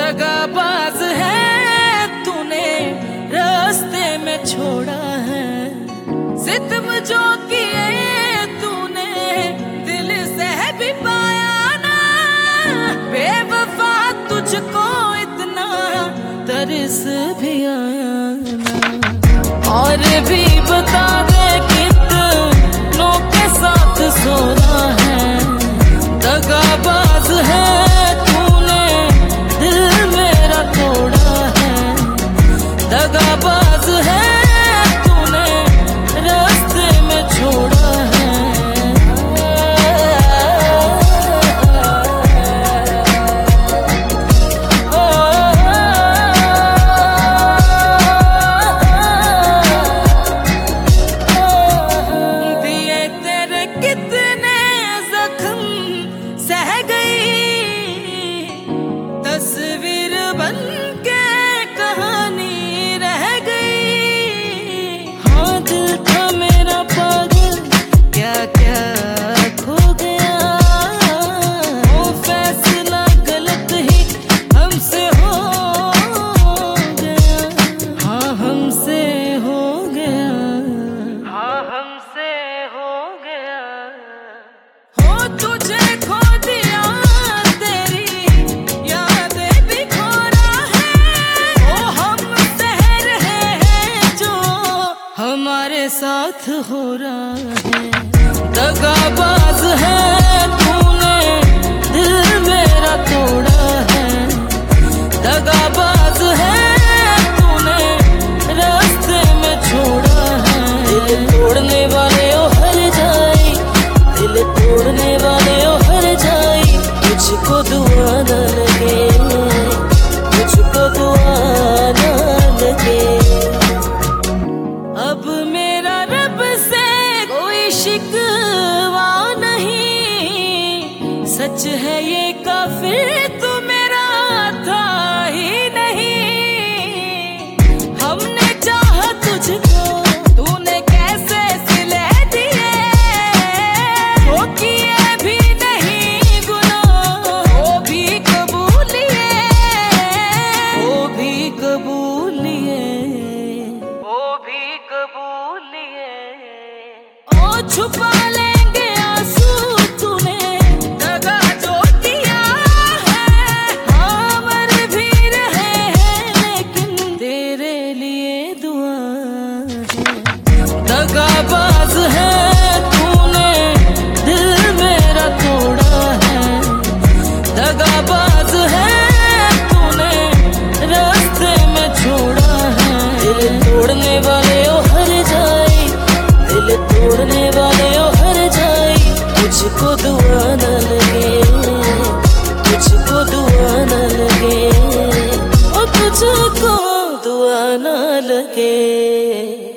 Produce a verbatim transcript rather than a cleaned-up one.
दगाबाज है तूने रास्ते में छोड़ा है, सितम जो किए तूने दिल से भी पाया ना, बेवफा तुझको इतना तरस भी आया ना। और भी बता दे कितनों के साथ सोना है, दगाबाज है तूने दिल मेरा तोड़ा है, दगाबाज है तूने रास्ते में छोड़ा है। दिए तेरे कितने जख्म सह गई, तस्वीर बन के कहानी रह गई। हाँ दिल था मेरा पागल, क्या क्या खो गया, वो फैसला गलत ही हमसे हो गया, हाँ हमसे हो गया, हाँ हमसे हो गया। हो तुझे खो दिया तेरी यादें भी खो रहा है, वो हम सह रहे हैं जो हमारे साथ हो रहा है। दगाबाज है तूने दिल मेरा तोड़ा है, दगाबाज है तूने रास्ते में छोड़ा है। दिल तोड़ने वाले ओ हर जाई, दिल तोड़ने वाले ओ हर जाई, तुझको दुआ न लगे, तुझको दुआ न लगे। अब मेरा रब से कोई शिकवा नहीं, सच है ये काफिर तू मेरा था ही नहीं। हमने चाहा तुझको तूने कैसे सिले दिए, वो किए भी नहीं गुनाह वो भी कबूलिए, वो भी कबूलिए, वो भी कबूलिए। ओ छुपा लेंगे आंसू तूने दगा जो दिया है, हाँ मर भी रहे हैं लेकिन तेरे लिए दुआ है। दगाबाज है तूने दिल मेरा तोड़ा है, दगाबाज है तूने रास्ते में छोड़ा है। दिल तोड़ने वाले ओ हर जाई, दिल तोड़ने वाले ओ हर जाई, तुझको दुआ न लगे, तुझको दुआ न लगे, ओ तुझको दुआ न लगे।